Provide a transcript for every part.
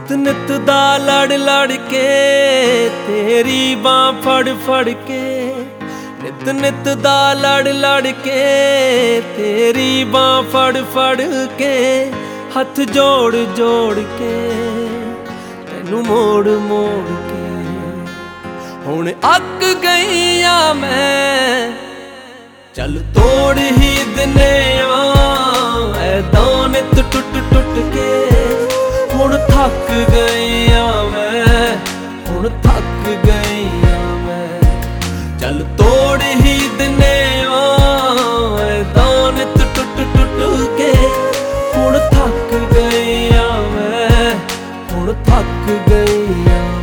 नित नित दा लड़ लड़ के तेरी बाँ फड़ फड़ के, नित नित दा लड़ लड़ के तेरी बाँ फड़ फड़ के, हथ जोड़ जोड़ के तैनू मोड़ मोड़ के हुण अक गई आ मैं। चल तोड़ ही दिने ऐदां नित टुट टुट के, हुण थक गई आ मैं, हुण थक गई आ मैं। चल तोड़ ही दिने ऐदां नित टुट टुट के, हुण थक गई आ मैं, हुण थक गई आ मैं।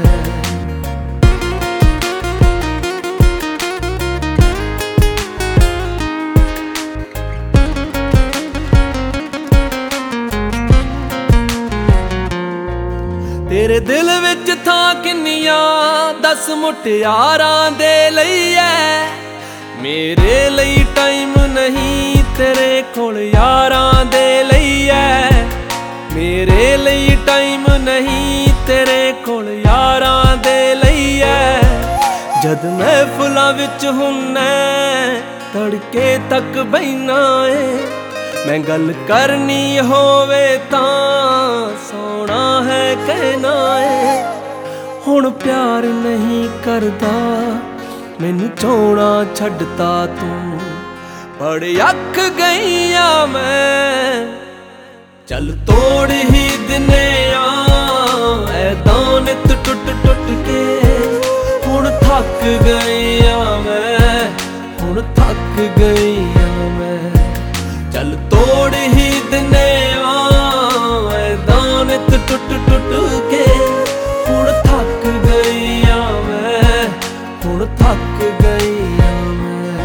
तेरे दिल विच थां किन्नियां दस मुटियारां दे लई ऐ, मेरे लई टाइम नहीं तेरे कोल यारां दे लई ऐ, मेरे लई टाइम नहीं तेरे कोल यारां दे लई ऐ। जद महफिलां विच हुन्ना तड़के तक बहिना ऐ, मैं गल करनी होवे तां सोना है कहना है। हुण प्यार नहीं करदा मैनू चोना छड्डता तू, बड़े अक गई आ मैं। चल तोड़ ही दिने ऐदां नित टुट टुट के, हुण थक गई आ मैं, हुण थक गई आ मैं। चल तोड़ ही दिने ऐदां नित टुट टुट के, हुण थक गई आ मैं, हुण थक गई आ मैं।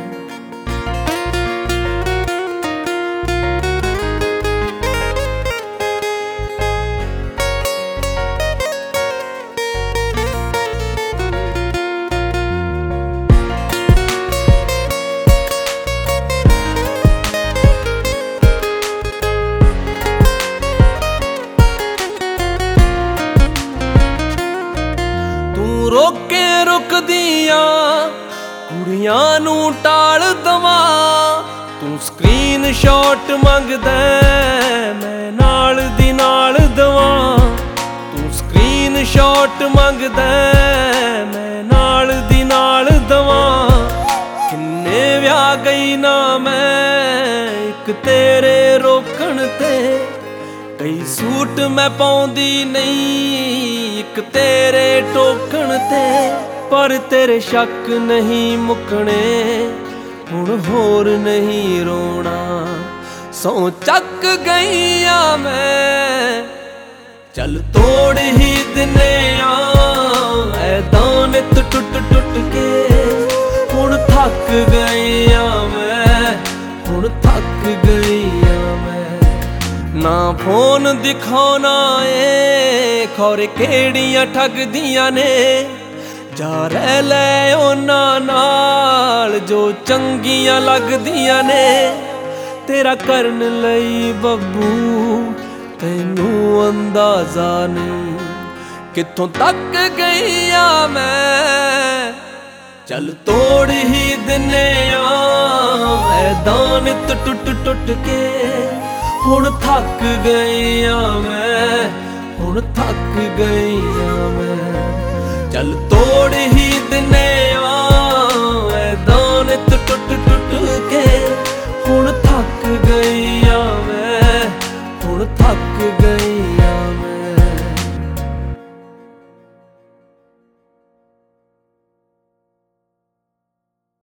रोके रुकदियां कुड़ियां नू टाल दवां, तू स्क्रीन शॉट मंगदा मैं नाल दी नाल दवां, तू स्क्रीन शॉट मंगदा मैं नाल दी नाल दवां। किन्ने व्याह गई ना मैं इक तेरे रोकण ते, कई सूट मैं पाउंदी नहीं इक तेरे टोकण ते, पर तेरे शक नहीं मुकने हुण होर नहीं रोना, सौ चक गई आ मैं। चल तोड़ ही दिने ऐदां नित टुट टुट के, हुण थक गई आ मैं, हुण थक गई आ मैं। ना फोन दिखाना ए खौरे केड़ियां ठगदियां ने, जा रह लै उन्हां नाल जो चंगियां लगदियां ने। तेरा करन लई बब्बू तैनू अंदाजा नहीं कित्थों तक गई आ मैं। चल तोड़ ही दिने ऐदां नित टुट टुट के, हुण थक गई आ मैं, हुण थक गई आ मैं। चल तोड़ ही दिने